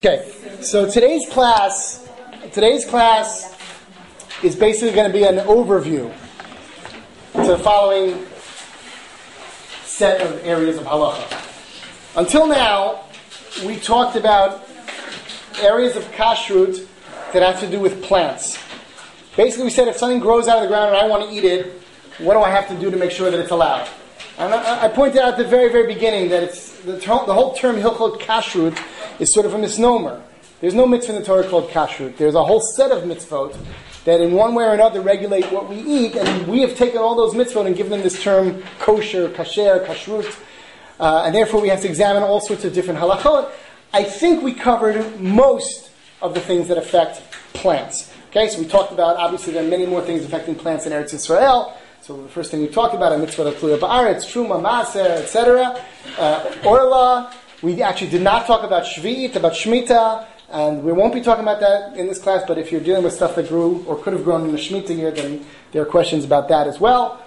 Okay, so today's class is basically going to be an overview to the following set of areas of halacha. Until now, we talked about areas of kashrut that have to do with plants. Basically, we said if something grows out of the ground and I want to eat it, what do I have to do to make sure that it's allowed? And I pointed out at the very, very beginning that it's the whole term hilchot kashrut is sort of a misnomer. There's no mitzvah in the Torah called kashrut. There's a whole set of mitzvot that in one way or another regulate what we eat, and we have taken all those mitzvot and given them this term kosher, kasher, kashrut, and therefore we have to examine all sorts of different halachot. I think we covered most of the things that affect plants. Okay, so we talked about, obviously there are many more things affecting plants in Eretz Yisrael. So the first thing we talked about, a mitzvah of Tluya Ba'aretz, Truma, Maaser, etc. Orla. We actually did not talk about Shvi'it, about Shemitah, and we won't be talking about that in this class, but if you're dealing with stuff that grew or could have grown in the Shemitah year, then there are questions about that as well.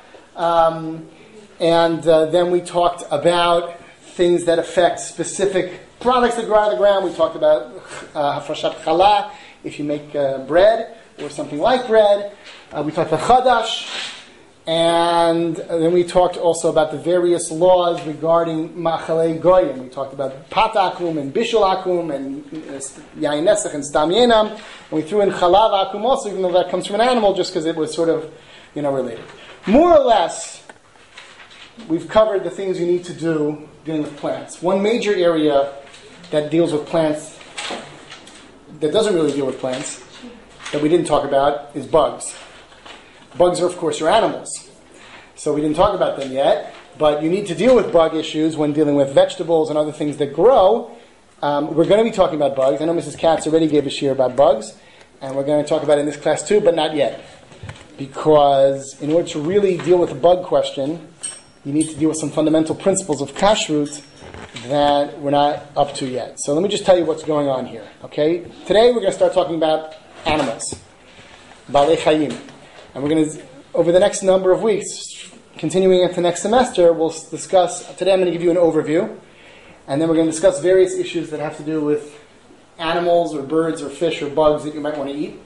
Then we talked about things that affect specific products that grow out of the ground. We talked about Hafrashat Challah, if you make bread or something like bread. We talked about Chadash. And then we talked also about the various laws regarding Machalei Goyim. We talked about Patakum and Bishul Akum and Yain Nesach and Stam Yenam. And we threw in Chalav Akum also, even though that comes from an animal, just because it was sort of, related. More or less, we've covered the things you need to do dealing with plants. One major area that deals with plants, that doesn't really deal with plants, that we didn't talk about, is bugs. Bugs are, of course, your animals. So we didn't talk about them yet, but you need to deal with bug issues when dealing with vegetables and other things that grow. We're going to be talking about bugs. I know Mrs. Katz already gave a shiur about bugs, and we're going to talk about it in this class too, but not yet. Because in order to really deal with the bug question, you need to deal with some fundamental principles of kashrut that we're not up to yet. So let me just tell you what's going on here. Okay? Today we're going to start talking about animals. Balei Chayim. And we're going to, over the next number of weeks, continuing into next semester, we'll discuss, today I'm going to give you an overview, and then we're going to discuss various issues that have to do with animals or birds or fish or bugs that you might want to eat.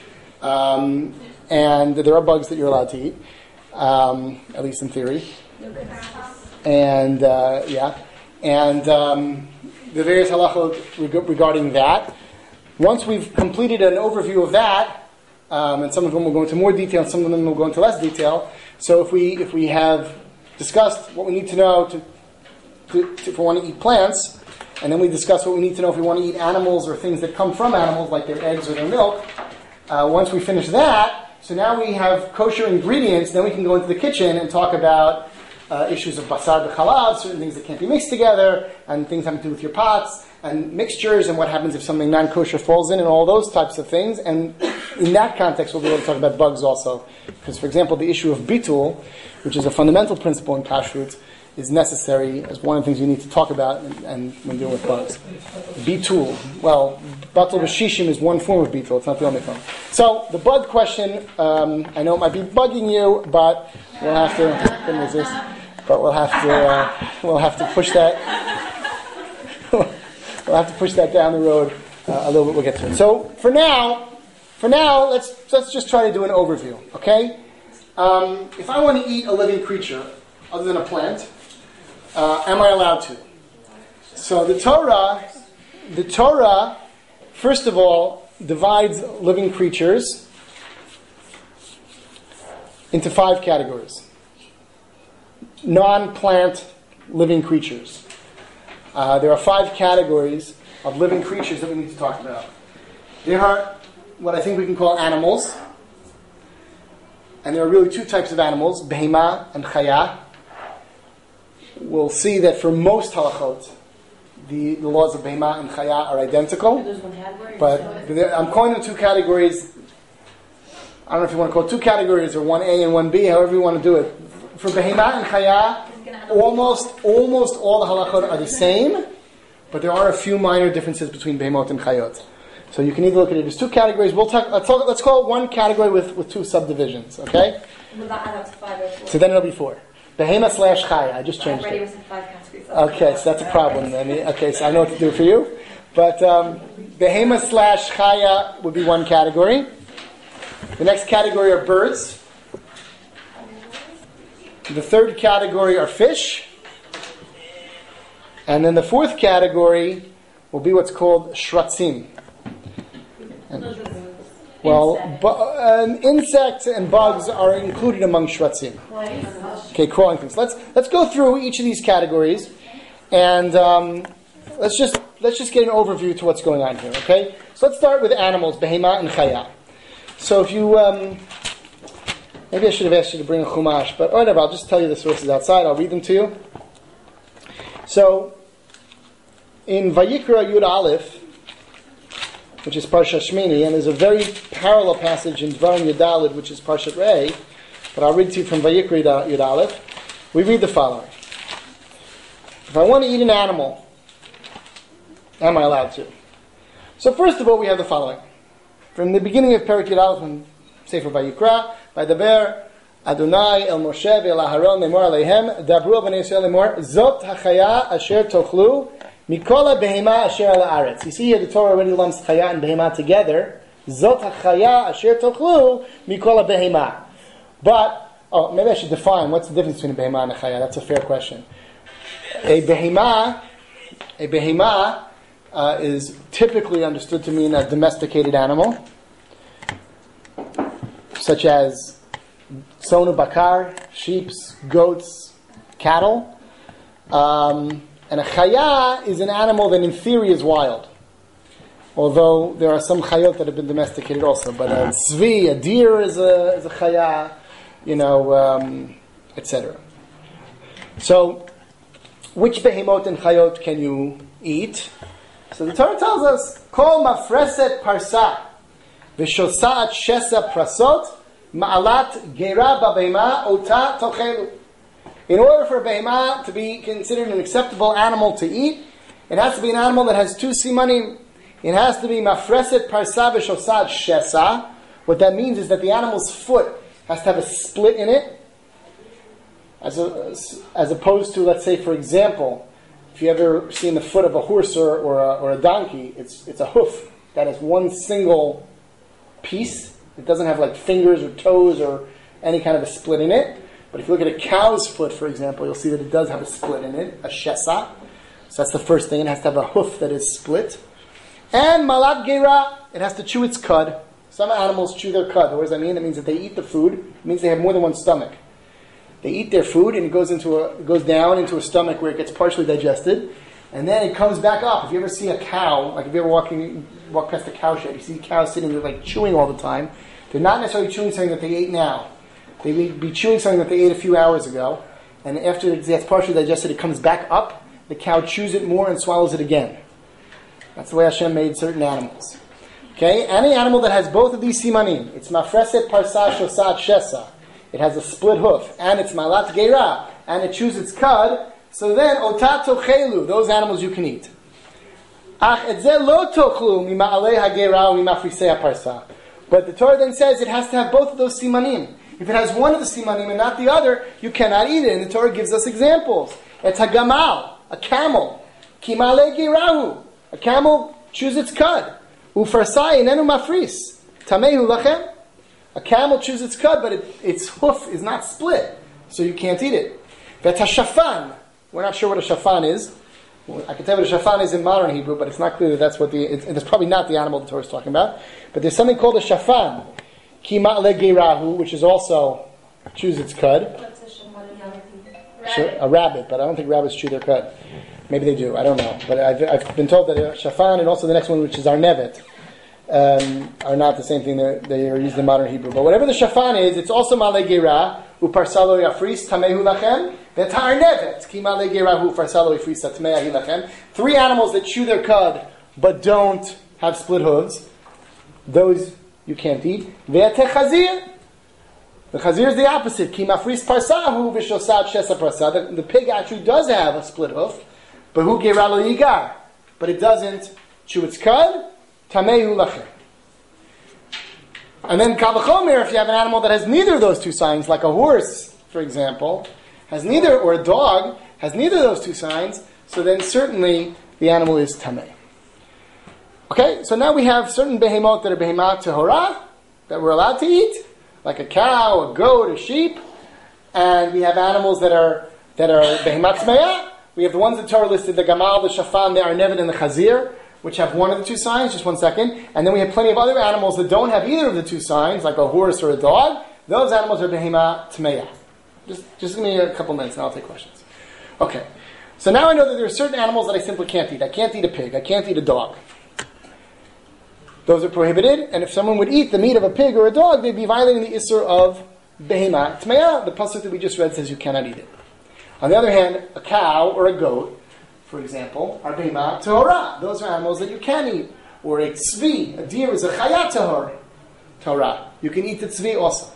And there are bugs that you're allowed to eat, at least in theory. And, the various halachot regarding that. Once we've completed an overview of that, and some of them will go into more detail, and some of them will go into less detail. So if we have discussed what we need to know if we want to eat plants, and then we discuss what we need to know if we want to eat animals or things that come from animals, like their eggs or their milk, once we finish that, so now we have kosher ingredients, then we can go into the kitchen and talk about issues of basar b'chalav, certain things that can't be mixed together, and things having to do with your pots, and mixtures, and what happens if something non-kosher falls in, and all those types of things. And in that context, we'll be able to talk about bugs also. Because, for example, the issue of bitul, which is a fundamental principle in kashrut, is necessary as one of the things you need to talk about and when dealing with bugs. Bitul. Well, batul b'shishim is one form of bitul. It's not the only form. So, the bug question, I know it might be bugging you, but we'll have to, we'll have to push that. We'll have to push that down the road a little bit. We'll get to it. So for now, let's just try to do an overview. Okay? If I want to eat a living creature other than a plant, am I allowed to? So the Torah, first of all, divides living creatures into 5 categories. Non-plant living creatures. There are 5 categories of living creatures that we need to talk about. There are what I think we can call animals. And there are really 2 types of animals, behema and chaya. We'll see that for most halachot, the laws of behema and chaya are identical. But I'm calling them 2 categories. I don't know if you want to call it 2 categories or 1A and 1B, however you want to do it. For behema and chaya, almost all the halachot are the same, but there are a few minor differences between behemot and chayot. So you can either look at it as 2 categories. Let's call it 1 category with 2 subdivisions. Okay? So then it'll be 4. Behema / chaya. I just changed it. Okay, so that's a problem. Okay, so I know what to do for you. But behema slash chaya would be one category. The next category are birds. The third category are fish. And then the fourth category will be what's called shratzim. Insects and bugs are included among shratzim. Okay, crawling things. Let's go through each of these categories, and let's just get an overview to what's going on here. Okay, so let's start with animals, behema and chaya. So if you maybe I should have asked you to bring a chumash, but whatever. I'll just tell you the sources outside. I'll read them to you. So in Vayikra Yud Aleph, which is Parsha Shmini, and there's a very parallel passage in Dvarim Yud Daled, which is Parshat Rei, but I'll read to you from Vayikra Yud Aleph. We read the following. If I want to eat an animal, am I allowed to? So first of all, we have the following. From the beginning of Perek Yud Aleph in Sefer Vayikra, Vaydaber Adonai el Moshe ve'el Aharon lemor aleihem, Dabru al bnei Yisrael lemor, Zot hachaya asher tochlu, Mikola behema asher al haaretz. You see here the Torah already lumps chaya and behema together. Zot hachaya asher tochlu mikola behema. But maybe I should define what's the difference between a behema and a chaya. That's a fair question. A behema is typically understood to mean a domesticated animal, such as sonu bakar, sheep, goats, cattle. And a chaya is an animal that in theory is wild. Although there are some chayot that have been domesticated also. But a tzvi, a deer is a chaya, etc. So, which behemot and chayot can you eat? So the Torah tells us, Kol mafreset parsa, v'shosa'at shesa prasot, ma'alat gera ba'behema ota tochelu. In order for a behemah to be considered an acceptable animal to eat, it has to be an animal that has two simanim. It has to be mafreset parsa v'shosa'at shesa. What that means is that the animal's foot has to have a split in it, as opposed to, let's say, for example, if you ever seen the foot of a horse or a donkey, it's a hoof that has one single piece. It doesn't have like fingers or toes or any kind of a split in it. But if you look at a cow's foot, for example, you'll see that it does have a split in it, a shesa. So that's the first thing. It has to have a hoof that is split. And malat gera, it has to chew its cud. Some animals chew their cud. What does that mean? That means that they eat the food. It means they have more than one stomach. They eat their food, and it goes down into a stomach where it gets partially digested, and then it comes back up. If you ever see a cow, like if you ever walk past a cow shed, you see cows sitting there like chewing all the time. They're not necessarily chewing something that they ate now. They may be chewing something that they ate a few hours ago, and after it gets partially digested, it comes back up. The cow chews it more and swallows it again. That's the way Hashem made certain animals. Okay, any animal that has both of these simanim, it's mafreset parsa shosat shesa. It has a split hoof, and it's malat gera, and it chews its cud. So then, otat tochelu, those animals you can eat. Ach etze lo tochlu mima'alei hagera u'mimafrisei haparsa. But the Torah then says it has to have both of those simanim. If it has one of the simanim and not the other, you cannot eat it. And the Torah gives us examples. It's hagamal, a camel. Kima'alei gerahu, a camel chews its cud. Ufarsai inenu mafris. Tamehu lachem. A camel chews its cud, but its hoof is not split, so you can't eat it. Shafan. We're not sure what a shafan is. Well, I can tell you what a shafan is in modern Hebrew, but it's not clear that that's what it's probably not the animal the Torah is talking about. But there's something called a shafan, Kima legirahu, which is also chews its cud. What's a shafan? A rabbit, but I don't think rabbits chew their cud. Maybe they do. I don't know. But I've been told that a shafan and also the next one, which is arnevet, are not the same thing. They are used in modern Hebrew. But whatever the shafan is, it's also malei gera, uparsalo yafris, tamehu lachem, v'tarnevet, ki malei gera, uparsalo yafris, tamehu lachem. 3 animals that chew their cud, but don't have split hooves. Those you can't eat. Ve'atechazir. The chazir is the opposite. Ki mafris parsahu, v'shosat shesa parsa. The pig actually does have a split hoof, but hu gera lo yigar. But it doesn't chew its cud. Tamehu lachem. And then kavachomer, if you have an animal that has neither of those two signs, like a horse, for example, has neither, or a dog, has neither of those two signs, so then certainly the animal is tameh. Okay, so now we have certain behemot that are behemah tehorah, that we're allowed to eat, like a cow, a goat, a sheep, and we have animals that are behemah tmeah. We have the ones that Torah listed, the gamal, the shafan, the arnevet, and the chazir, which have one of the two signs. Just one second. And then we have plenty of other animals that don't have either of the two signs, like a horse or a dog. Those animals are behemah tmeah. Just give me a couple minutes and I'll take questions. Okay. So now I know that there are certain animals that I simply can't eat. I can't eat a pig. I can't eat a dog. Those are prohibited. And if someone would eat the meat of a pig or a dog, they'd be violating the issur of behemah tmeah. The pasuk that we just read says you cannot eat it. On the other hand, a cow or a goat, for example, are behemah tehorah. Those are animals that you can eat. Or a tzvi, a deer is a chayat tehorah. You can eat the tzvi also.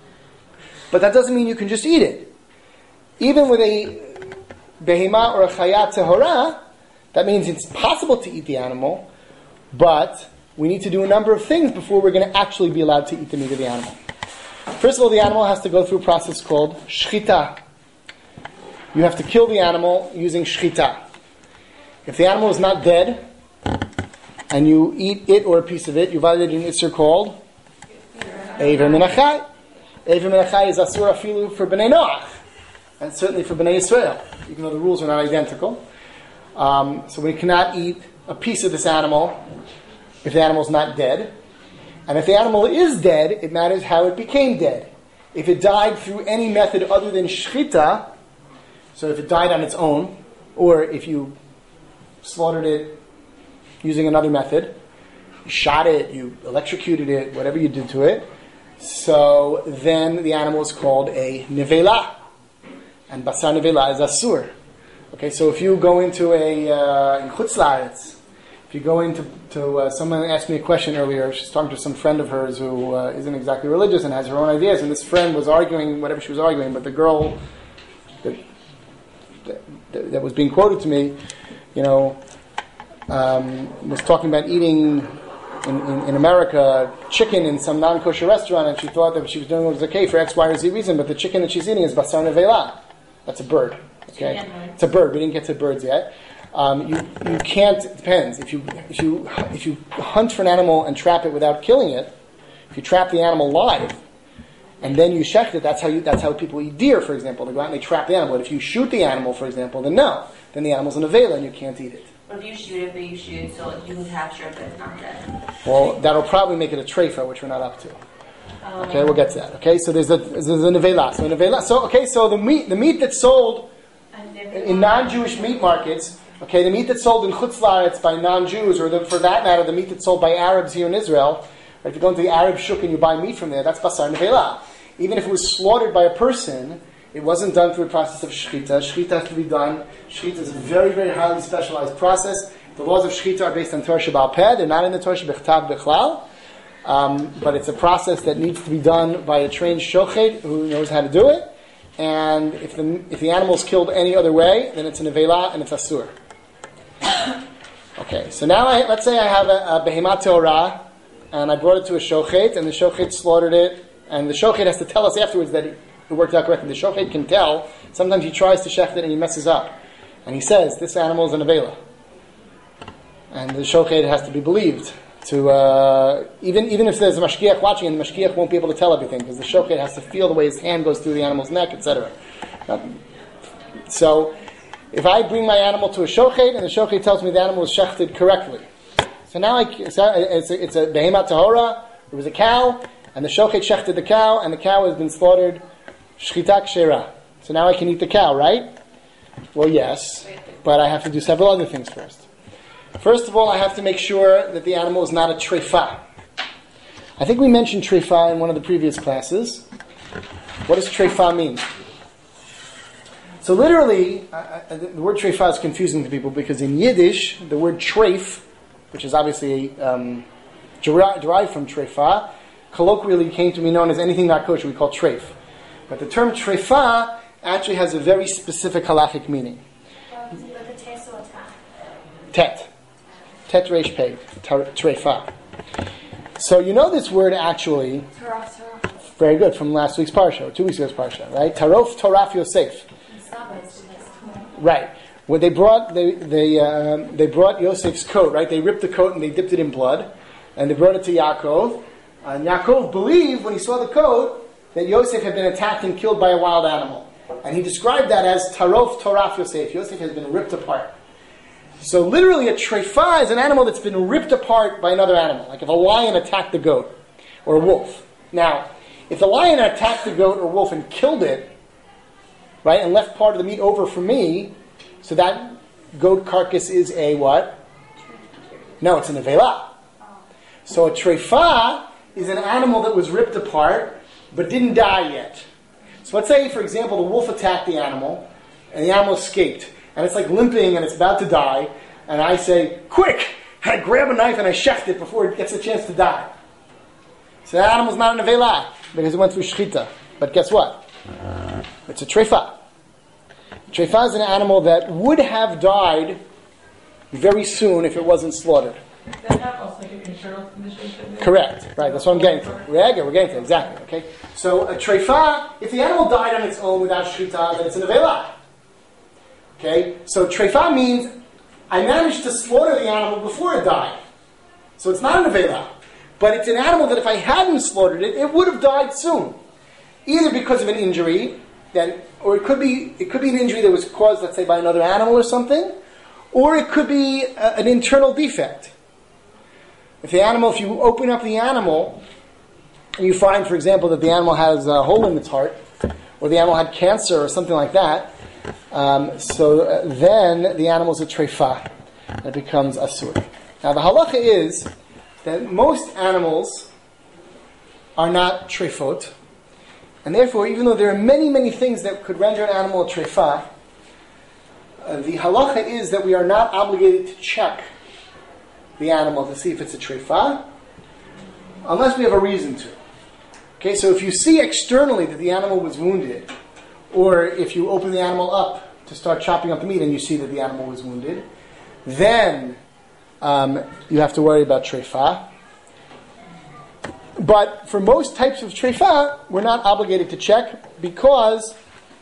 But that doesn't mean you can just eat it. Even with a behemah or a chayat tehorah, that means it's possible to eat the animal, but we need to do a number of things before we're going to actually be allowed to eat the meat of the animal. First of all, the animal has to go through a process called shchita. You have to kill the animal using shchita. If the animal is not dead, and you eat it or a piece of it, you violate an issur called Eiver min hachai. Eiver min hachai is asur afilu for Bnei Noach, and certainly for Bnei Yisrael, even though the rules are not identical. So we cannot eat a piece of this animal if the animal is not dead. And if the animal is dead, it matters how it became dead. If it died through any method other than shchita, so if it died on its own, or if you slaughtered it using another method, you shot it, you electrocuted it, whatever you did to it, so then the animal is called a nevela. And basar nevela is asur. Okay, so if you go into in Chutz La'aretz, if you go into someone asked me a question earlier, she's talking to some friend of hers who isn't exactly religious and has her own ideas, and this friend was arguing whatever she was arguing, but the girl that was being quoted to me, was talking about eating in America chicken in some non-kosher restaurant, and she thought that what she was doing was okay for X, Y, or Z reason, but the chicken that she's eating is basar nevela. That's a bird. Okay, it's a bird. We didn't get to birds yet. You can't. It depends. If you hunt for an animal and trap it without killing it, if you trap the animal live and then you shecht it, that's how people eat deer, for example. They go out and they trap the animal. But if you shoot the animal, for example, then the animal's an avela and you can't eat it. What if you shoot it, but you shoot so you can capture it, but it's not dead? Well, that'll probably make it a treifa, which we're not up to. Okay, we'll get to that. Okay, so there's a nevela. So the meat that's sold in non-Jewish meat markets. Okay, the meat that's sold in Chutz La'aretz by non-Jews, or for that matter, the meat that's sold by Arabs here in Israel. Right, if you go into the Arab shuk and you buy meat from there, that's basar nevela. Even if it was slaughtered by a person, it wasn't done through a process of shchita. Shchita has to be done. Shchita is a very, very highly specialized process. The laws of shchita are based on Torah Sheba'al Peh. They're not in the Torah Shebechtav Bechlal. But it's a process that needs to be done by a trained shochet who knows how to do it. And if the animal's killed any other way, then it's an nevela and it's asur. Okay, so now let's say I have a behemah tehorah, and I brought it to a shochet, and the shochet slaughtered it, and the shochet has to tell us afterwards that it worked out correctly. The shochet can tell. Sometimes he tries to shecht it and he messes up, and he says this animal is an avela, and the shochet has to be believed. To even if there's a mashgiach watching, and the mashgiach won't be able to tell everything because the shochet has to feel the way his hand goes through the animal's neck, etc. So, if I bring my animal to a shochet and the shochet tells me the animal was shechted correctly, so now it's a behemah tehorah. It was a cow, and the shochet shechted the cow, and the cow has been slaughtered shchita kshera. So now I can eat the cow, right? Well, yes, but I have to do several other things first. First of all, I have to make sure that the animal is not a treifa. I think we mentioned treifa in one of the previous classes. What does treifa mean? So literally, the word treifa is confusing to people because in Yiddish, the word treif, which is obviously derived from treifa, colloquially came to be known as anything not kosher we call treif. But the term treifa actually has a very specific halachic meaning. Tet. Tet reish pei, treifa. So you know this word actually, very good, from last week's parsha, or 2 weeks ago's parsha, right? Tarof Toraf Yosef. Right. when they brought Yosef's coat, right? They ripped the coat and they dipped it in blood, and they brought it to Yaakov. And Yaakov believed when he saw the coat that Yosef had been attacked and killed by a wild animal, and he described that as Tarof Toraf Yosef. Yosef has been ripped apart. So literally, a trefa is an animal that's been ripped apart by another animal, like if a lion attacked the goat or a wolf. Now, if the lion attacked the goat or wolf and killed it, right, and left part of the meat over for me, so that goat carcass is a what? No, it's an nevela. So a trefa is an animal that was ripped apart but didn't die yet. So let's say, for example, the wolf attacked the animal and the animal escaped, and it's like limping and it's about to die, and I say, quick! I grab a knife and I sheft it before it gets a chance to die. So that animal's not a nevela because it went through shchita. But guess what? It's a trefa. Trefa is an animal that would have died very soon if it wasn't slaughtered. Does that have also like an internal condition? Correct. Right, that's what I'm getting to. We're getting to, exactly. Okay. So a trefa, if the animal died on its own without shchita, then it's a nevela. Okay? So trefa means I managed to slaughter the animal before it died. So it's not a nevela. But it's an animal that if I hadn't slaughtered it, it would have died soon. Either because of an injury, or it could be an injury that was caused, let's say, by another animal or something, or it could be an internal defect. If you open up the animal, and you find, for example, that the animal has a hole in its heart, or the animal had cancer or something like that, then the animal's a trefa, and it becomes asur. Now the halacha is that most animals are not trefot, and therefore, even though there are many, many things that could render an animal a trefa, the halacha is that we are not obligated to check the animal to see if it's a trefa, unless we have a reason to. Okay, so if you see externally that the animal was wounded, or if you open the animal up to start chopping up the meat and you see that the animal was wounded, then you have to worry about trefa. But for most types of trefa, we're not obligated to check because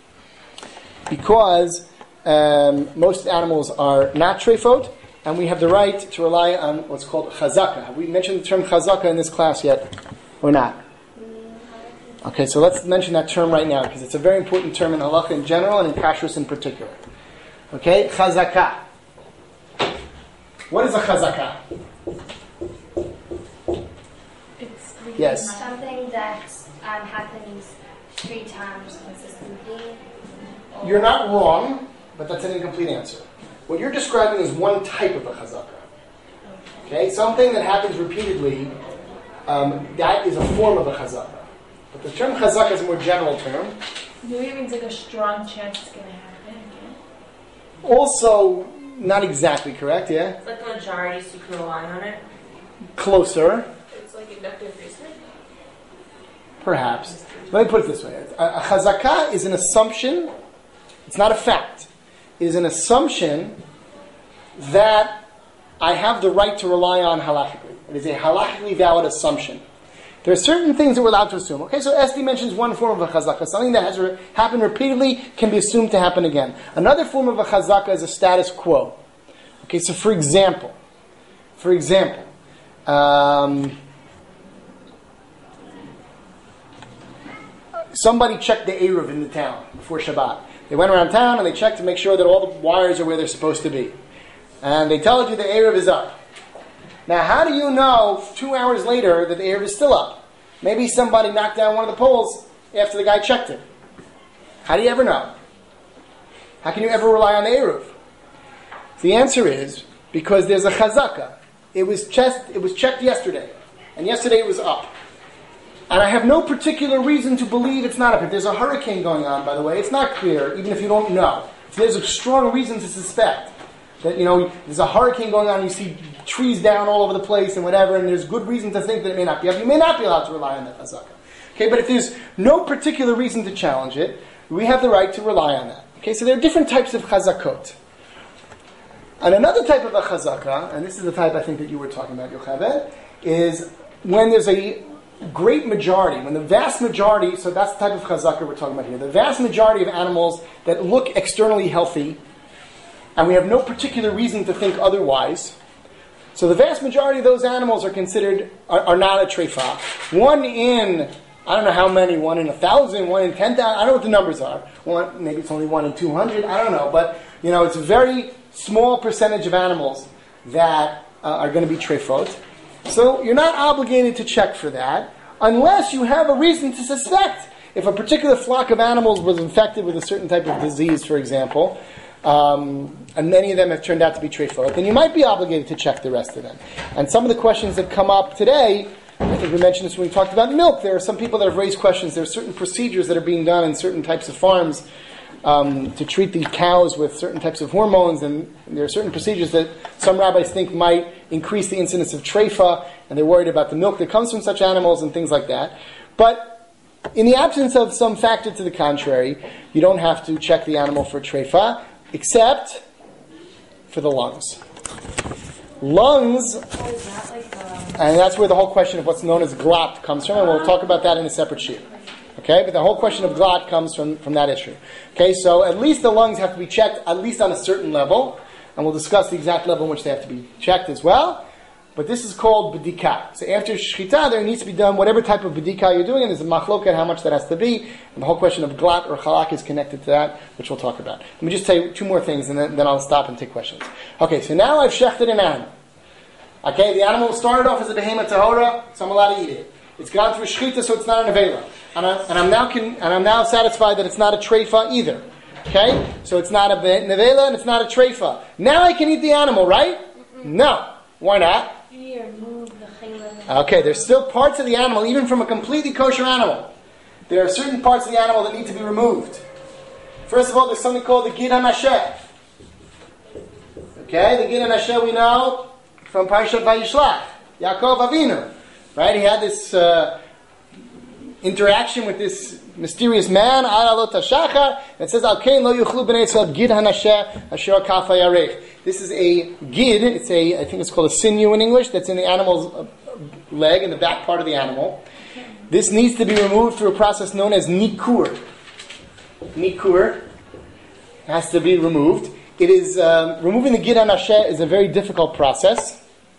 most animals are not trefot, and we have the right to rely on what's called chazaka. Have we mentioned the term chazaka in this class yet, or not? Okay, so let's mention that term right now because it's a very important term in halacha in general and in kashrus in particular. Okay, chazaka. What is a chazaka? Yes. Something that happens 3 times consistently. You're not wrong, but that's an incomplete answer. What you're describing is one type of a chazaka. Okay, something that happens repeatedly, that is a form of a chazaka. But the term chazaka is a more general term. Maybe it means like a strong chance it's going to happen again. Also, not exactly correct, yeah? It's like a majority, so you can rely on it. Closer. It's like inductive reasoning. Perhaps. Let me put it this way. A chazaka is an assumption. It's not a fact. It is an assumption that I have the right to rely on halachically. It is a halachically valid assumption. There are certain things that we're allowed to assume. Okay, so Esti mentions one form of a chazaka. Something that has happened repeatedly can be assumed to happen again. Another form of a chazaka is a status quo. Okay, so for example, somebody checked the Eruv in the town before Shabbat. They went around town and they checked to make sure that all the wires are where they're supposed to be. And they tell you the Eruv is up. Now, how do you know 2 hours later that the Eruv is still up? Maybe somebody knocked down one of the poles after the guy checked it. How do you ever know? How can you ever rely on the Eruv? The answer is because there's a chazaka. It was checked yesterday, and yesterday it was up. And I have no particular reason to believe it's not up. If there's a hurricane going on, by the way, it's not clear, even if you don't know. So there's a strong reason to suspect that, there's a hurricane going on and you see trees down all over the place and whatever, and there's good reason to think that it may not be up. You may not be allowed to rely on that chazaka. Okay, but if there's no particular reason to challenge it, we have the right to rely on that. Okay, so there are different types of chazakot. And another type of a chazaka, and this is the type I think that you were talking about, Yocheved, is when there's a great majority, when the vast majority, so that's the type of chazaka we're talking about here, the vast majority of animals that look externally healthy and we have no particular reason to think otherwise, so the vast majority of those animals are considered, are not a treifa. One in, I don't know how many, 1 in 1,000, 1 in 10,000, I don't know what the numbers are. Maybe it's only 1 in 200, I don't know. But, it's a very small percentage of animals that are going to be treifot. So you're not obligated to check for that, unless you have a reason to suspect. If a particular flock of animals was infected with a certain type of disease, for example, and many of them have turned out to be treifot, then you might be obligated to check the rest of them. And some of the questions that come up today, I think we mentioned this when we talked about milk. There are some people that have raised questions. There are certain procedures that are being done in certain types of farms to treat these cows with certain types of hormones, and there are certain procedures that some rabbis think might increase the incidence of treifa, and they're worried about the milk that comes from such animals and things like that. But in the absence of some factor to the contrary, you don't have to check the animal for treifa, except for the lungs. Lungs, and that's where the whole question of what's known as glat comes from, and we'll talk about that in a separate sheet. Okay, but the whole question of glat comes from that issue. Okay, so at least the lungs have to be checked, at least on a certain level, and we'll discuss the exact level in which they have to be checked as well. But this is called bedika. So after shchita, there needs to be done whatever type of bedika you're doing, and there's a machloket how much that has to be, and the whole question of glat or chalak is connected to that, which we'll talk about. Let me just tell you 2 more things, and then I'll stop and take questions. Okay, so now I've shechted an animal. Okay, the animal started off as a behemoth tahora, so I'm allowed to eat it. It's gone through shchita, so it's not an avela. And I'm now satisfied that it's not a treifa either. Okay? So it's not a nevela and it's not a treifa. Now I can eat the animal, right? No. Why not? Okay, there's still parts of the animal, even from a completely kosher animal. There are certain parts of the animal that need to be removed. First of all, there's something called the gid hanasheh. Okay, the gid hanasheh we know from Parshat Vayishlach. Yaakov Avinu. Right? He had this interaction with this mysterious man, Aralot HaShachar, and it says, Al-Kain lo yuchlu b'nei Yisrael gid hanasheh asher kafa yarech. This is a gid, I think it's called a sinew in English, that's in the animal's leg, in the back part of the animal. This needs to be removed through a process known as nikur. Nikur has to be removed. It is, removing the gid hanasheh is a very difficult process.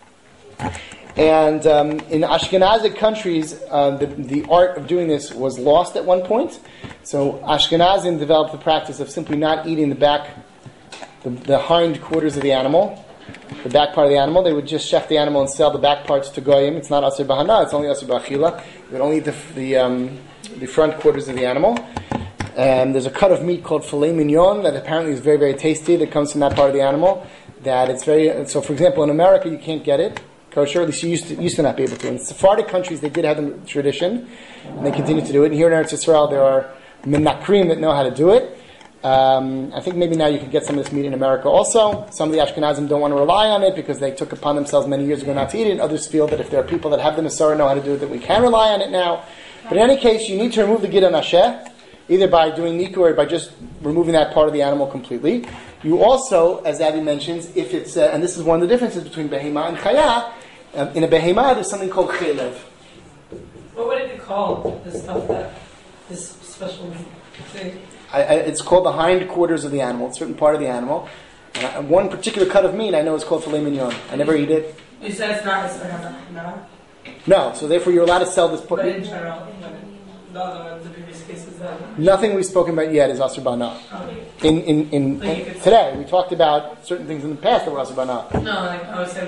And in Ashkenazic countries, the art of doing this was lost at one point. So Ashkenazim developed the practice of simply not eating the back, the hind quarters of the animal, the back part of the animal. They would just shech the animal and sell the back parts to goyim. It's not aser bahana; it's only aser b'achila. They would only eat the front quarters of the animal. And there's a cut of meat called filet mignon that apparently is very, very tasty. That comes from that part of the animal. That it's very. So, for example, in America, you can't get it kosher. At least you used to not be able to. In Sephardic countries, they did have the tradition, and they continue to do it. And here in Eretz Yisrael, there are menakrim that know how to do it. I think maybe now you can get some of this meat in America also. Some of the Ashkenazim don't want to rely on it because they took upon themselves many years ago not to eat it. And others feel that if there are people that have the Masorah know how to do it, that we can rely on it now. But in any case, you need to remove the gid hanasheh, either by doing nikur or by just removing that part of the animal completely. You also, as Abby mentions, if it's, and this is one of the differences between behema and chaya, in a behema there's something called chelev. What would it be called, this stuff this special thing? It's called the hind quarters of the animal, a certain part of the animal. One particular cut of meat I know is called filet mignon. I never eat it. You said it's not. No, so therefore you're allowed to sell this. But in general, the previous cases that... Nothing we've spoken about yet is asur b'hana. In today, we talked about certain things in the past that were asur b'hana. No, like I was saying,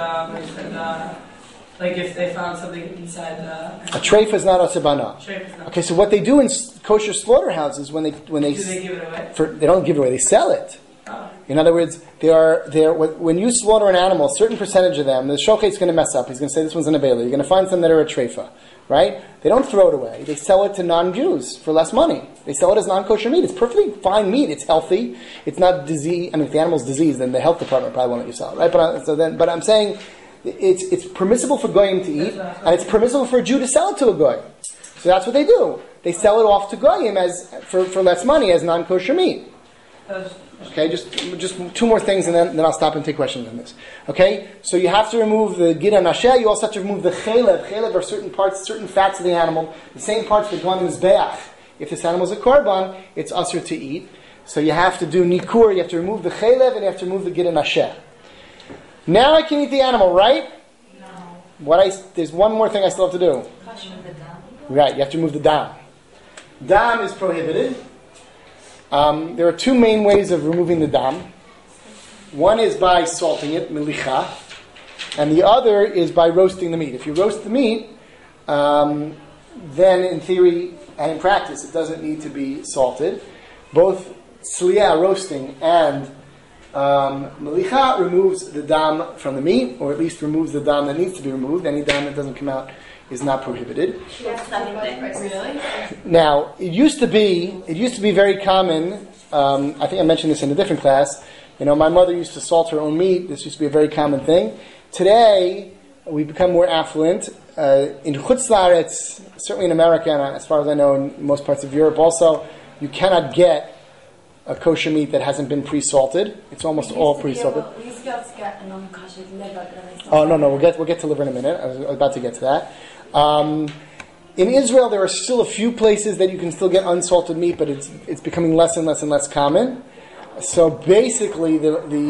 like if they found something inside the... A treifa is not asur b'hana. Okay, so what they do in kosher slaughterhouses when they do they give it away? They don't give it away; they sell it. Oh. In other words, when you slaughter an animal, a certain percentage of them, the shochet's going to mess up. He's going to say this one's an avela. You're going to find some that are a treifa, right? They don't throw it away. They sell it to non-Jews for less money. They sell it as non-kosher meat. It's perfectly fine meat. It's healthy. It's not disease. I mean, if the animal's diseased, then the health department probably won't let you sell it, right? But I'm saying it's permissible for goyim to eat, and it's permissible for a Jew to sell it to a goy. So that's what they do. They sell it off to goyim as for less money as non-kosher meat. Okay, just 2 more things, and then I'll stop and take questions on this. Okay, so you have to remove the gid hanasheh. You also have to remove the chelev. Chelev are certain parts, certain fats of the animal, the same parts that go on the mizbeach. If this animal is a korban, it's asur to eat. So you have to do nikur, you have to remove the chelev, and you have to remove the gid and asheh. Now I can eat the animal, right? No. There's one more thing I still have to do. Right, you have to remove the dam. Dam is prohibited. There are two main ways of removing the dam. One is by salting it, milicha, and the other is by roasting the meat. If you roast the meat, then in theory and in practice it doesn't need to be salted. Both sliya, roasting, and melicha removes the dam from the meat, or at least removes the dam that needs to be removed. Any dam that doesn't come out is not prohibited. Really? Now, it used to be very common. I think I mentioned this in a different class. My mother used to salt her own meat. This used to be a very common thing. Today, we've become more affluent. In Chutz La'aretz, certainly in America, and as far as I know, in most parts of Europe also, you cannot get a kosher meat that hasn't been pre-salted. It's almost all pre-salted. We used to be able to get a non-kosher liver. Oh no, we'll get to liver in a minute. I was about to get to that. In Israel, there are still a few places that you can still get unsalted meat, but it's becoming less and less and less common. So basically,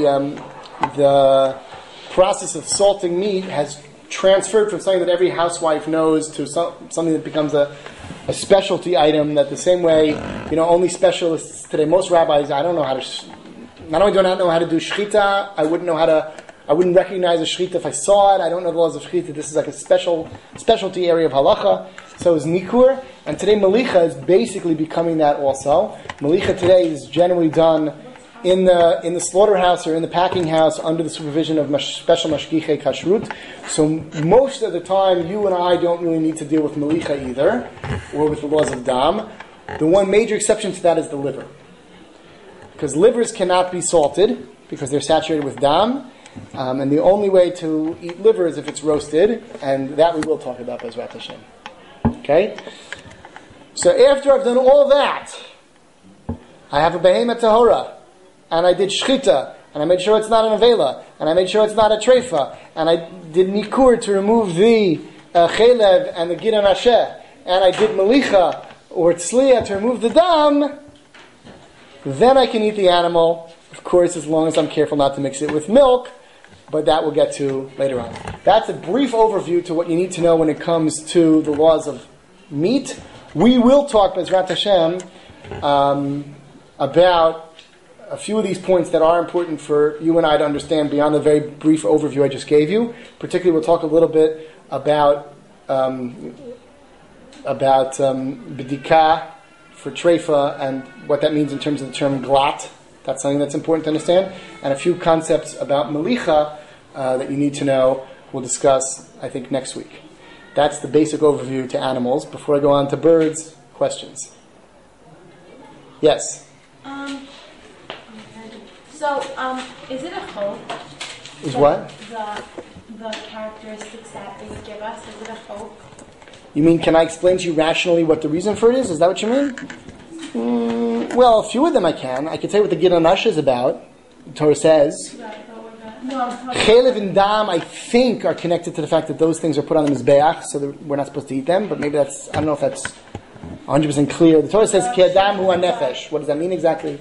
the process of salting meat has transferred from something that every housewife knows to something that becomes a specialty item. That the same way, only specialists today. Most rabbis, I don't know how to. Not only do I not know how to do shechita, I wouldn't recognize a shechita if I saw it. I don't know the laws of shechita. This is like a specialty area of halacha. So is nikur, and today melicha is basically becoming that also. Melicha today is generally done in the slaughterhouse or in the packing house under the supervision of special mashgichei kashrut. So most of the time, you and I don't really need to deal with melicha either, or with the laws of dam. The one major exception to that is the liver, because livers cannot be salted because they're saturated with dam. And the only way to eat liver is if it's roasted, and that we will talk about Bezrat Hashem. Okay? So after I've done all that, I have a behemoth tahora, and I did shchita, and I made sure it's not an avela, and I made sure it's not a treifa, and I did nikur to remove the chelev and the gid and asheh, and I did melicha or tzliya to remove the dam, then I can eat the animal, of course, as long as I'm careful not to mix it with milk, but that we'll get to later on. That's a brief overview to what you need to know when it comes to the laws of meat. We will talk, Bezrat Hashem, about a few of these points that are important for you and I to understand beyond the very brief overview I just gave you. Particularly, we'll talk a little bit about bedika for treifa and what that means in terms of the term glat. That's something that's important to understand. And a few concepts about melicha that you need to know we'll discuss, I think, next week. That's the basic overview to animals. Before I go on to birds, questions? Yes? So, is it a hope? Is what? The characteristics that they give us, is it a hope? You mean, can I explain to you rationally what the reason for it is? Is that what you mean? Well, a few of them I can. I can tell you what the Gid HaNasheh is about. The Torah says. Chelev and dam, I think, are connected to the fact that those things are put on the mizbeach, so that we're not supposed to eat them. But maybe that's, I don't know if that's 100% clear. The Torah says, Ki adam hu nefesh. What does that mean exactly?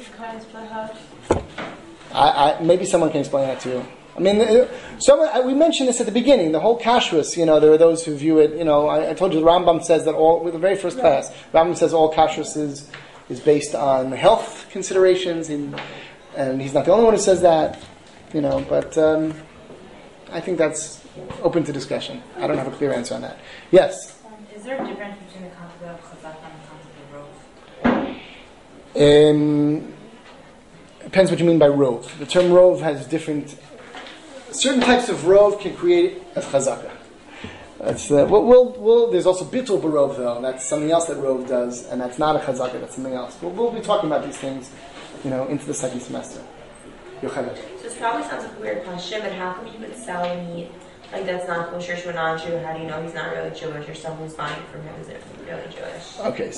Maybe someone can explain that to you. I mean, we mentioned this at the beginning. The whole kashrus, there are those who view it. I told you the Rambam says that with the very first class, Rambam says all kashrus is based on health considerations, and he's not the only one who says that. But I think that's open to discussion. I don't have a clear answer on that. Yes. Is there a difference between the concept of chazaka and the concept of rov? Depends what you mean by rov. The term rov has different. Certain types of rov can create as chazaka. That's there's also bitul barov though. That's something else that rov does, and that's not a chazaka. That's something else. We'll be talking about these things, into the second semester. Yochanan. So this probably sounds like a weird question, but how come you would sell meat like that's not kosher to a non-Jew? How do you know he's not really Jewish, or someone who's buying from him isn't really Jewish? Okay,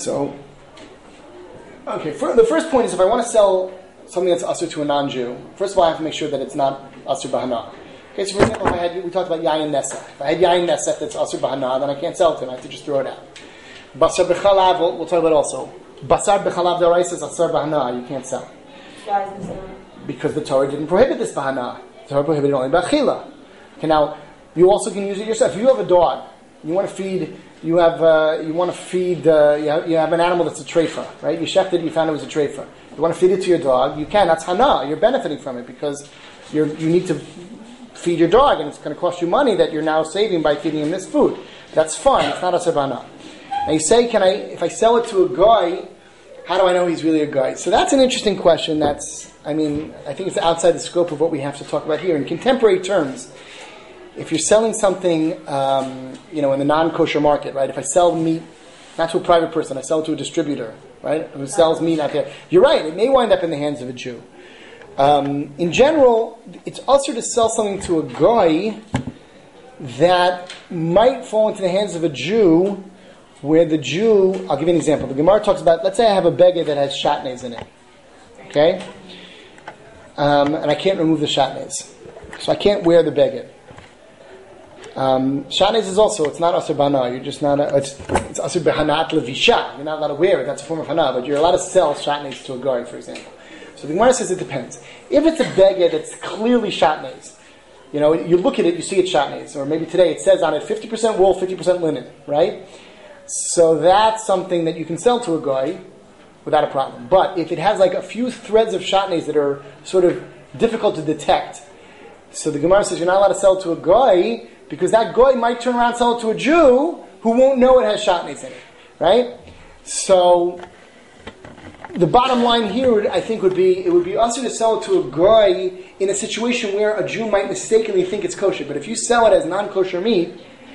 the first point is if I want to sell something that's asur to a non-Jew, first of all I have to make sure that it's not asur b'hana. Okay, so for example, we talked about yayin nesach. If I had yayin nesach that's asur b'hana, then I can't sell it to him. I have to just throw it out. Basar b'chalav, we'll talk about also. Basar b'chalav d'oraisa is asar b'hana. You can't sell it. Why is this not? Because the Torah didn't prohibit this b'hana. The Torah prohibited only b'achila. Okay, now, you also can use it yourself. If you have a dog, you want to feed, you have an animal that's a treifa, right? You shechted it, you found it was a treifa. You want to feed it to your dog, you can. That's hana. You're benefiting from it because you need to feed your dog, and it's going to cost you money that you're now saving by feeding him this food. That's fine. It's not a sabana. Now you say, if I sell it to a guy, how do I know he's really a guy? So that's an interesting question. I think it's outside the scope of what we have to talk about here. In contemporary terms, if you're selling something, in the non-kosher market, right? If I sell meat, not to a private person, I sell it to a distributor, right? Who sells meat out there. You're right, it may wind up in the hands of a Jew. In general, it's also to sell something to a guy that might fall into the hands of a Jew, where the Jew, I'll give you an example. The Gemara talks about, let's say I have a beggar that has shatnez in it, okay? And I can't remove the shatnez. So I can't wear the beggar. Shatnez is also, it's not asur b'hana. You're just not, it's asur b'hanat levisha. You're not allowed to wear it. That's a form of hana. But you're allowed to sell shatnez to a guy, for example. So the Gemara says it depends. If it's a beggar that's clearly shatnez, you look at it, you see it's shatnez. Or maybe today it says on it 50% wool, 50% linen, right? So that's something that you can sell to a guy without a problem. But if it has like a few threads of shatnez that are sort of difficult to detect, so the Gemara says you're not allowed to sell it to a guy, because that guy might turn around and sell it to a Jew who won't know it has shatnez in it, right? So the bottom line here, I think, would be usher to sell it to a guy in a situation where a Jew might mistakenly think it's kosher. But if you sell it as non-kosher meat,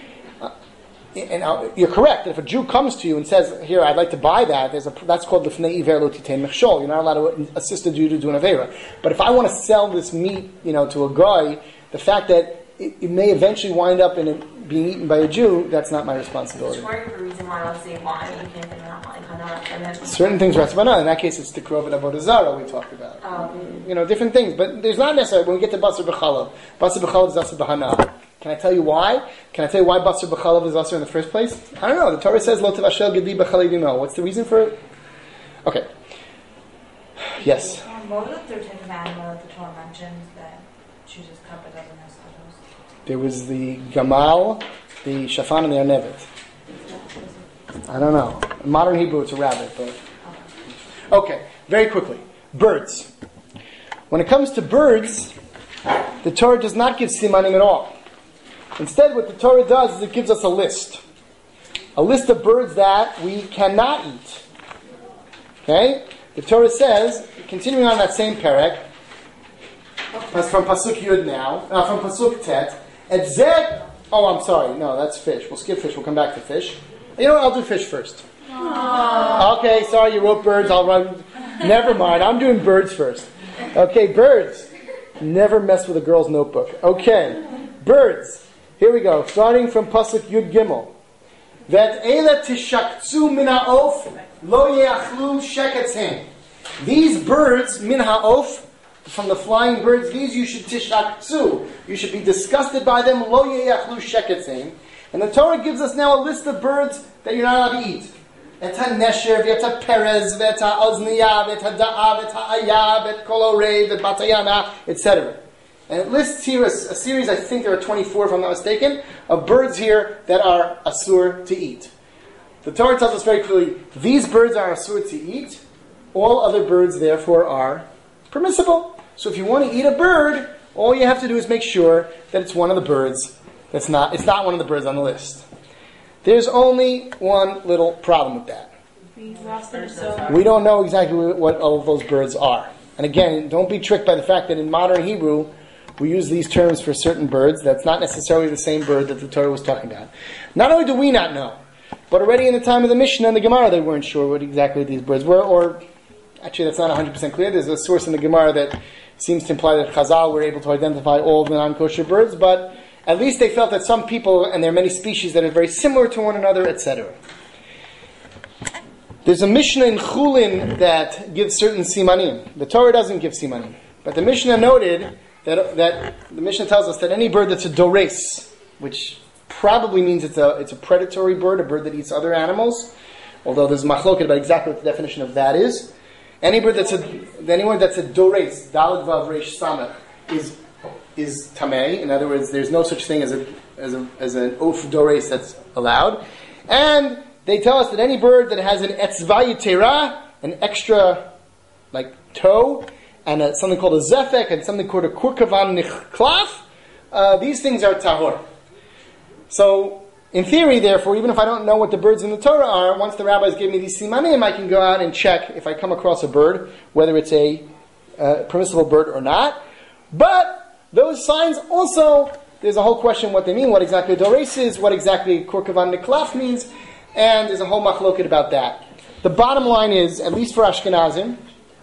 and you're correct, that if a Jew comes to you and says, "Here, I'd like to buy that," that's called l'fnei iver lo titein mechshol. You're not allowed to assist a Jew to do an avera. But if I want to sell this meat, to a guy, the fact that it may eventually wind up in it being eaten by a Jew, that's not my responsibility. Is there a reason why, let's say, why you can't think about like hana? Certain things are asbana. In that case, it's the krov and avodah zarah we talked about. Different things. But there's not necessarily, when we get to basar b'chalav is asur b'hana. Can I tell you why? Can I tell you why basar b'chalav is asur in the first place? I don't know. The Torah says, lo tevashel gedi b'chalavimo. What's the reason for it? Okay. Yes? What was the third type of animal that the Torah mentions that chooses cup but doesn't have stomachs? There was the gamal, the shafan, and the arnevet. I don't know. In modern Hebrew, it's a rabbit, but... Okay, very quickly. Birds. When it comes to birds, the Torah does not give simanim at all. Instead, what the Torah does is it gives us a list. A list of birds that we cannot eat. Okay? The Torah says, continuing on that same perek, that's from Pasuk Yud now, from Pasuk Tet, I'm sorry, no, that's fish. We'll skip fish, we'll come back to fish. You know what, I'll do fish first. Aww. Okay, sorry, you wrote birds, I'll run. Never mind, I'm doing birds first. Okay, birds. Never mess with a girl's notebook. Okay, birds. Here we go, starting from Pasuk Yud Gimel. That Eila tishakzu min ha'of lo ye'achlu sheketzim. These birds, min ha'of, from the flying birds, these you should tishakzu. You should be disgusted by them, lo ye'achlu sheketzim. And the Torah gives us now a list of birds that you're not allowed to eat. Et ha-nesher, v'et ha-perez, v'et ha-ozniya, v'et ha-da'a, v'et ha-aya, v'et kolorei, v'et batayana, etc. And it lists here a series, I think there are 24 if I'm not mistaken, of birds here that are asur to eat. The Torah tells us very clearly, these birds are asur to eat, all other birds therefore are permissible. So if you want to eat a bird, all you have to do is make sure that it's one of the birds it's not one of the birds on the list. There's only one little problem with that. We don't know exactly what all of those birds are. And again, don't be tricked by the fact that in modern Hebrew, we use these terms for certain birds. That's not necessarily the same bird that the Torah was talking about. Not only do we not know, but already in the time of the Mishnah and the Gemara, they weren't sure what exactly these birds were. Or, actually, that's not 100% clear. There's a source in the Gemara that seems to imply that Chazal were able to identify all of the non-kosher birds, but at least they felt that some people, and there are many species that are very similar to one another, etc. There's a Mishnah in Chulin that gives certain simanim. The Torah doesn't give simanim. But the Mishnah noted that the Mishnah tells us that any bird that's a dores, which probably means it's a predatory bird, a bird that eats other animals, although there's machloket about exactly what the definition of that is. Any bird that's a dores, dalad vav reish samech, is tamei. In other words, there's no such thing as an of dores that's allowed. And they tell us that any bird that has an etzva yitera, an extra like toe, and something called a zefek, and something called a kurkavan nichlaf, these things are tahor. So, in theory, therefore, even if I don't know what the birds in the Torah are, once the rabbis give me these simanim, I can go out and check if I come across a bird, whether it's a permissible bird or not. But those signs also, there's a whole question what they mean, what exactly dores is, what exactly kurkavan niklaf means, and there's a whole machloket about that. The bottom line is, at least for Ashkenazim,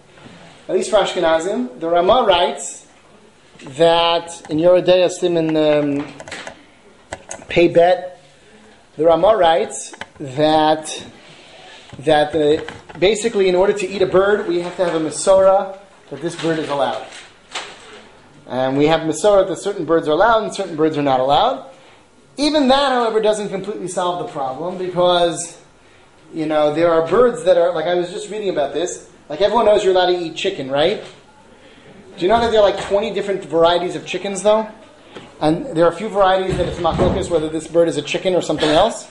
the Rama writes that in Yoredei Siman Pei Bet, the Rama writes that basically in order to eat a bird, we have to have a Mesorah that this bird is allowed. And we have Mesorah that certain birds are allowed and certain birds are not allowed. Even that, however, doesn't completely solve the problem because, there are birds that are, like I was just reading about this, like everyone knows you're allowed to eat chicken, right? Do you know that there are like 20 different varieties of chickens though? And there are a few varieties that it's machlokas whether this bird is a chicken or something else.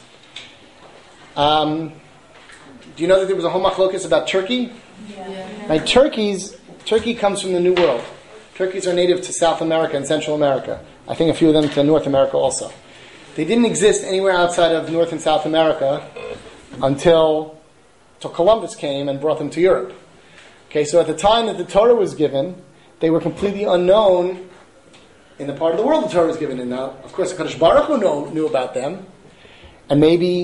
Do you know that there was a whole machlokas about turkey? Yeah. Right, turkey comes from the New World. Turkeys are native to South America and Central America. I think a few of them to North America also. They didn't exist anywhere outside of North and South America until Columbus came and brought them to Europe. Okay, so at the time that the Torah was given, they were completely unknown in the part of the world the Torah was given. And now, of course, HaKadosh Baruch Hu knew about them, and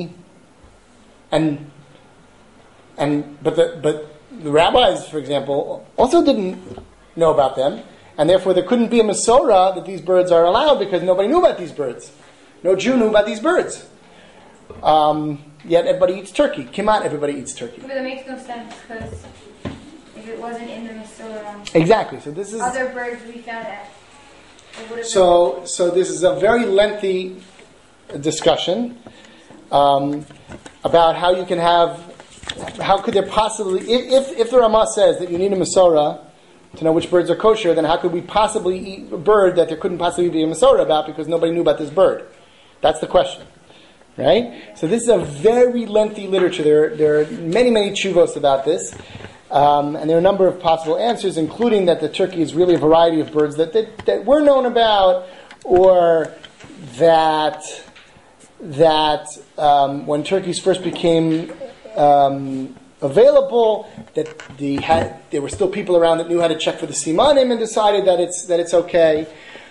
but the rabbis, for example, also didn't know about them, and therefore there couldn't be a Mesorah that these birds are allowed because nobody knew about these birds. No Jew knew about these birds. Yet everybody eats turkey. Kimat, everybody eats turkey. But that makes no sense because if it wasn't in the Mesorah, exactly. So this is other birds we found at. So this is a very lengthy discussion about how you can how could there possibly, if the Ramah says that you need a Mesorah to know which birds are kosher, then how could we possibly eat a bird that there couldn't possibly be a Mesorah about because nobody knew about this bird? That's the question, right? So this is a very lengthy literature. There are many, many tshuvos about this. And there are a number of possible answers, including that the turkey is really a variety of birds that we're known about, or that when turkeys first became available, that there were still people around that knew how to check for the simanim and decided that it's okay.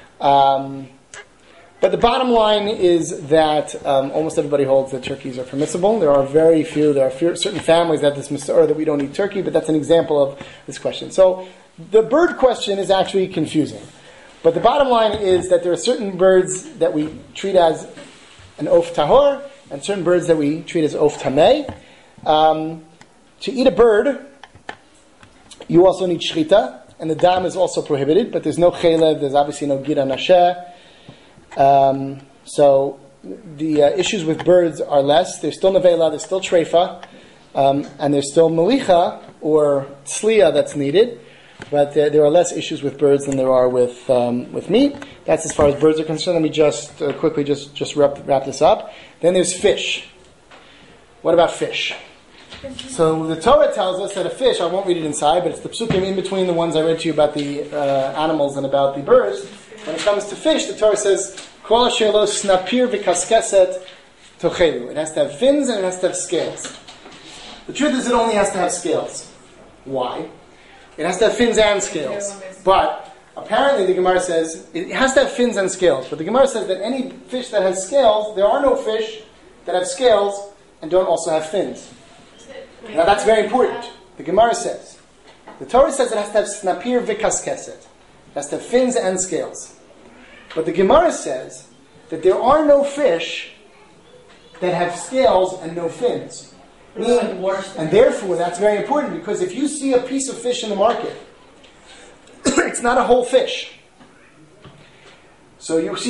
But the bottom line is that almost everybody holds that turkeys are permissible. There are certain families that have this Mesorah that we don't eat turkey, but that's an example of this question. So the bird question is actually confusing. But the bottom line is that there are certain birds that we treat as an of tahor, and certain birds that we treat as of tamei. To eat a bird, you also need shchita, and the dam is also prohibited, but there's no chelev, there's obviously no gira nasheh. So the issues with birds are less. There's still nevela, there's still treifa, and there's still melicha or tzliya that's needed. But there are less issues with birds than there are with meat. That's as far as birds are concerned. Let me just quickly just wrap this up. Then there's fish. What about fish? So the Torah tells us that a fish, I won't read it inside, but it's the psukim in between the ones I read to you about the animals and about the birds. When it comes to fish, the Torah says, Kol asher lo snapir v'kaskeset tochelu. It has to have fins and it has to have scales. The truth is it only has to have scales. Why? It has to have fins and scales. But apparently the Gemara says, it has to have fins and scales. But the Gemara says that any fish that has scales, there are no fish that have scales and don't also have fins. Now that's very important. The Gemara says, the Torah says it has to have snapir v'kaskeset. It has to have fins and scales. But the Gemara says that there are no fish that have scales and no fins. And therefore, that's very important because if you see a piece of fish in the market, it's not a whole fish. So you see a piece of fish, and the fish has scales on it.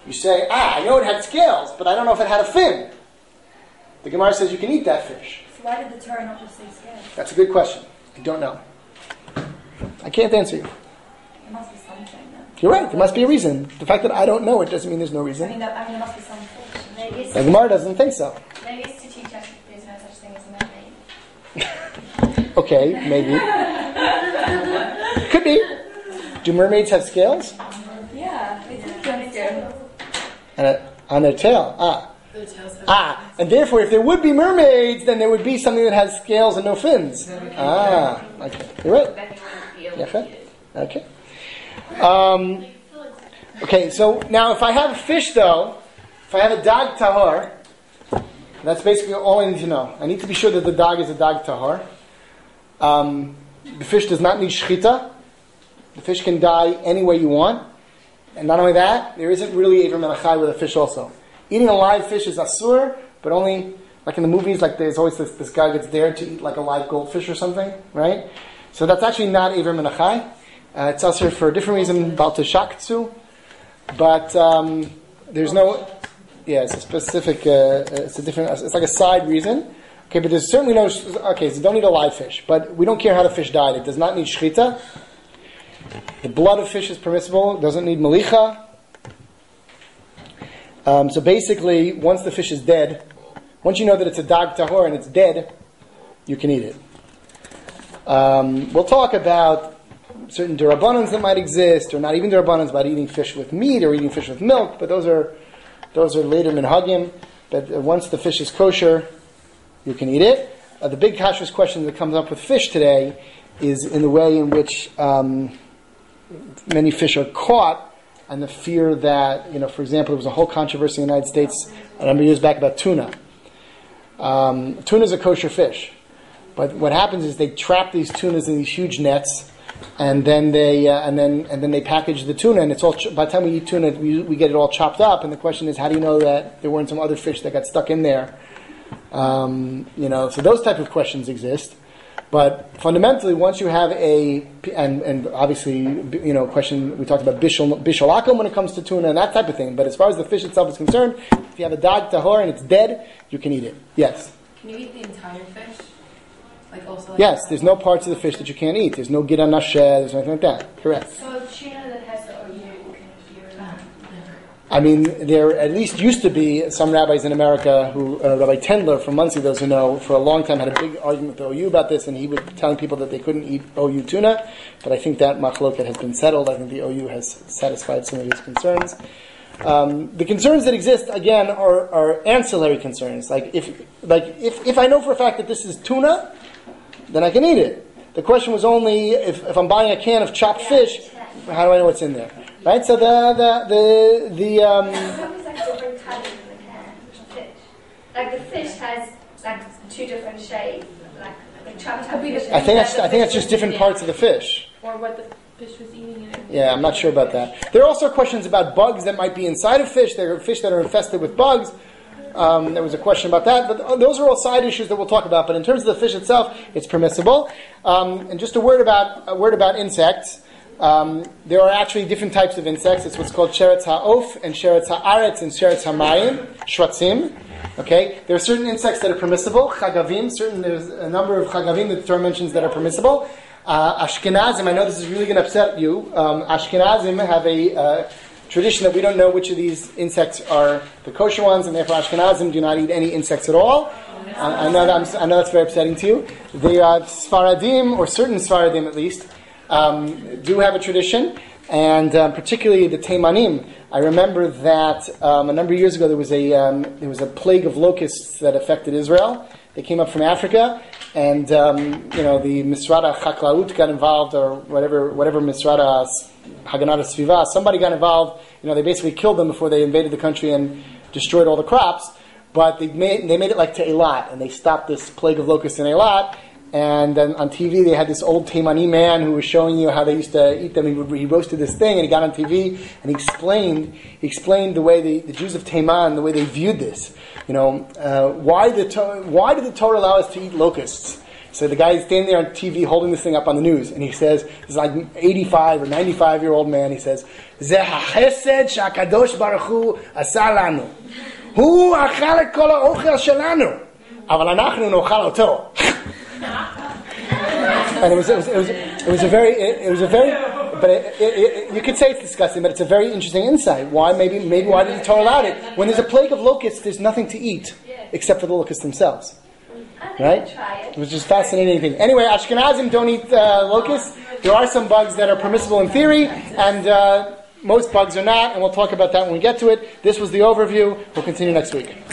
You say, I know it had scales, but I don't know if it had a fin. The Gemara says you can eat that fish. So why did the Torah not just say scales? That's a good question. I don't know. I can't answer you. There must be something then. You're right. There must be a reason. The fact that I don't know it doesn't mean there's no reason. There must be some fish. Maybe it's, The Gemara doesn't think so. maybe it's to teach us that there's no such thing as a mermaid. Okay, maybe. Could be. Do mermaids have scales? Yeah, they do have scales. On their tail. And therefore, if there would be mermaids, then there would be something that has scales and no fins. Okay. You're right. Yeah, okay. Okay, so now if I have a fish, though, if I have a dag tahor, that's basically all I need to know. I need to be sure that the dag is a dag tahor. The fish does not need shchita. The fish can die any way you want. And not only that, there isn't really Eiver Menachai with a fish also. Eating a live fish is asur, but only, like in the movies, like there's always this guy gets dared to eat like a live goldfish or something, right? So that's actually not Eiver Menachai. It's asur for a different reason, Bal Teshaktsu. But there's no, it's a specific, it's like a side reason. Okay, but there's certainly no, so don't eat a live fish. But we don't care how the fish died. It does not need shchita. The blood of fish is permissible. It doesn't need malicha. So basically, once the fish is dead, once you know that it's a dag tahor and it's dead, you can eat it. We'll talk about certain derabbanans that might exist, or not even derabbanans, about eating fish with meat or eating fish with milk. But those are later minhagim. But once the fish is kosher, you can eat it. The big kashrus question that comes up with fish today is in the way in which many fish are caught, and the fear that, for example, there was a whole controversy in the United States a number of years back about tuna. Tuna is a kosher fish, but what happens is they trap these tunas in these huge nets, and then they and then they package the tuna, and it's all. By the time we eat tuna, we get it all chopped up, and the question is, how do you know that there weren't some other fish that got stuck in there? So those type of questions exist. But fundamentally, once you have and obviously, question, we talked about bishul akum when it comes to tuna and that type of thing. But as far as the fish itself is concerned, if you have a dag tahor and it's dead, you can eat it. Yes? Can you eat the entire fish? Yes, there's no parts of the fish that you can't eat. There's no gira nasheh, there's nothing like that. Correct. So tuna that has the OU, I mean, there at least used to be some rabbis in America who, Rabbi Tendler from Muncie, those who know, for a long time had a big argument with OU about this, and he was telling people that they couldn't eat OU tuna, but I think that machloket has been settled. I think the OU has satisfied some of his concerns. The concerns that exist, again, are ancillary concerns. Like if I know for a fact that this is tuna, then I can eat it. The question was only if I'm buying a can of chopped fish, how do I know what's in there? Right, so What is different colours in the can of fish? Like the fish has two different shades, like chopped up fish. I think that's just different parts of the fish. or what the fish was eating. Yeah, I'm not sure about that. There are also questions about bugs that might be inside of fish. There are fish that are infested with bugs. There was a question about that, but those are all side issues that we'll talk about. But in terms of the fish itself, it's permissible. And just a word about insects. There are actually different types of insects. It's what's called sheretz ha'of and sheretz ha'aretz and sheretz ha'mayim, shvatzim. Okay, there are certain insects that are permissible. Chagavim, there's a number of chagavim that the Torah mentions that are permissible. Ashkenazim, I know this is really going to upset you. Ashkenazim have a tradition that we don't know which of these insects are the kosher ones, and therefore Ashkenazim do not eat any insects at all. I know that's very upsetting to you. The Sfaradim, or certain Sfaradim at least, do have a tradition, and particularly the Teimanim. I remember that a number of years ago there was a plague of locusts that affected Israel. They came up from Africa, and the Misrada Chaklaut got involved, or whatever Misrada Haganat Sviva, somebody got involved. They basically killed them before they invaded the country and destroyed all the crops. But they made it like to Eilat, and they stopped this plague of locusts in Eilat. And then on TV they had this old Teimani man who was showing you how they used to eat them. He roasted this thing, and he got on TV and he explained the way the Jews of Teiman, the way they viewed this. Why did the Torah allow us to eat locusts? So the guy is standing there on TV holding this thing up on the news, and he says, this is like 85 or 95-year-old man, he says, "Ze ha'chesed she'akadosh baruch hu asa lanu. Hu achal et kol ha'ochel shelanu. Aval anachnu nochal oto." And it was a very, but you could say it's disgusting, but it's a very interesting insight. Why? Maybe why did the Torah allow it? When there's a plague of locusts, there's nothing to eat except for the locusts themselves. Right? It was just fascinating thing. Anyway, Ashkenazim don't eat locusts. There are some bugs that are permissible in theory, and most bugs are not, and we'll talk about that when we get to it. This was the overview. We'll continue next week.